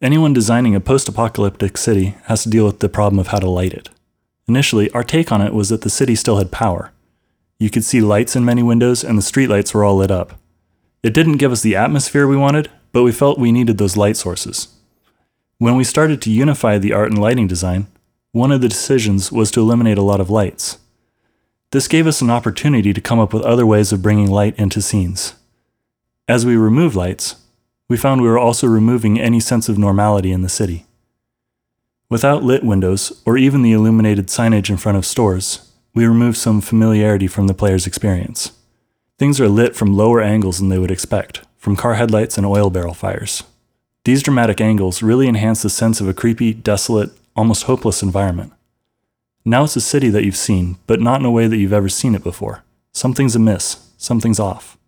Anyone designing a post-apocalyptic city has to deal with the problem of how to light it. Initially, our take on it was that the city still had power. You could see lights in many windows and the streetlights were all lit up. It didn't give us the atmosphere we wanted, but we felt we needed those light sources. When we started to unify the art and lighting design, one of the decisions was to eliminate a lot of lights. This gave us an opportunity to come up with other ways of bringing light into scenes. As we removed lights, we found we were also removing any sense of normality in the city. Without lit windows, or even the illuminated signage in front of stores, we removed some familiarity from the player's experience. Things are lit from lower angles than they would expect, from car headlights and oil barrel fires. These dramatic angles really enhance the sense of a creepy, desolate, almost hopeless environment. Now it's a city that you've seen, but not in a way that you've ever seen it before. Something's amiss, something's off.